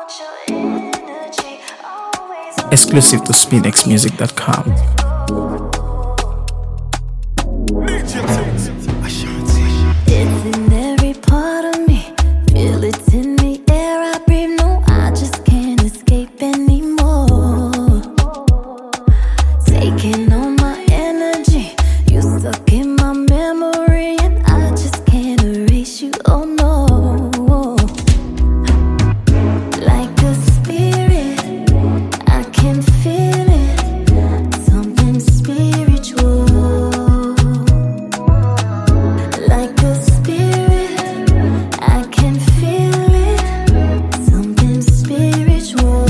Exclusive to SpinXmusic.com. It's in every part of me. Feel it in the air I breathe. No, I just can't escape anymore. Taking all my energy. You stuck in my memory, and I just can't erase you. Oh no. Like a spirit, I can feel it. Something spiritual. Like a spirit, I can feel it. Something spiritual.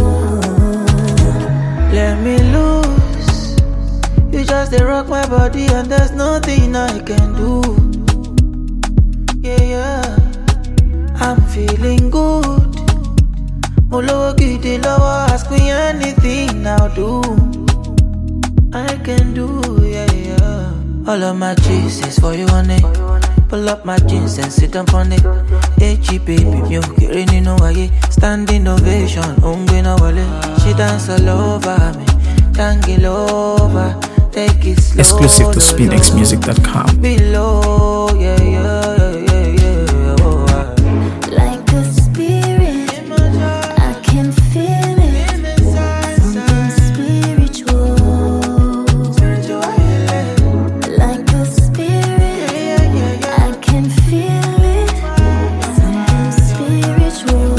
Let me loose. You just they rock my body and there's nothing I can do. Yeah. I'm feeling good. Molo gidi lover, ask me anything I'll do. I can do, yeah. All of my cheese is for you, honey. Pull up my jeans and sit up on it. Hey, baby, you getting no way. Standing ovation, no wale. She dance all over me, tangle over. Take it slow. Exclusive to SpinXmusic.com. Below, yeah. Oh, Like a spirit, I can feel it. Something spiritual. Like a spirit, I can feel it. Something spiritual.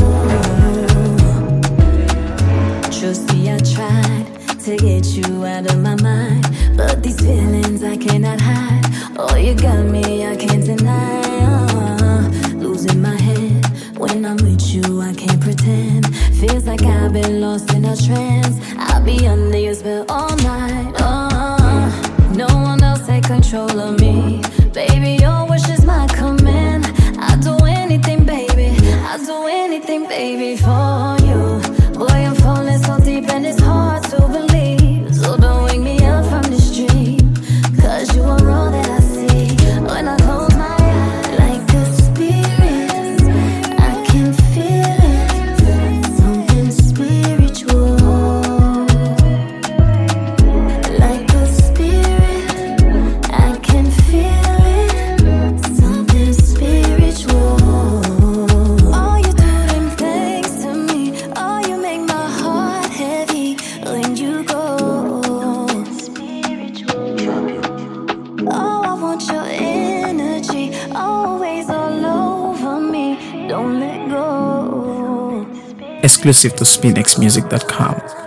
Trust me, I tried to get you out of my mind, but these feelings I cannot hide. Oh, you got me, I can't deny. Losing my head when I'm with you, I can't pretend. Feels like I've been lost in a trance. I'll be under your spell all night. No one else take control of me. Baby, your wish is my command. I'll do anything, baby. I'll do anything, baby, for you. Boy, I'm falling so deep and it's hard to believe. So don't wake me up from this dream, 'cause you are all that I see when I close my eyes. Like a spirit, I can feel it. Something spiritual. Like a spirit, I can feel it. Something spiritual. Oh, you do them things to me. Oh, you make my heart heavy when you go. Oh, I want your energy, always all over me. Don't let go. Exclusive to SpinXmusic.com.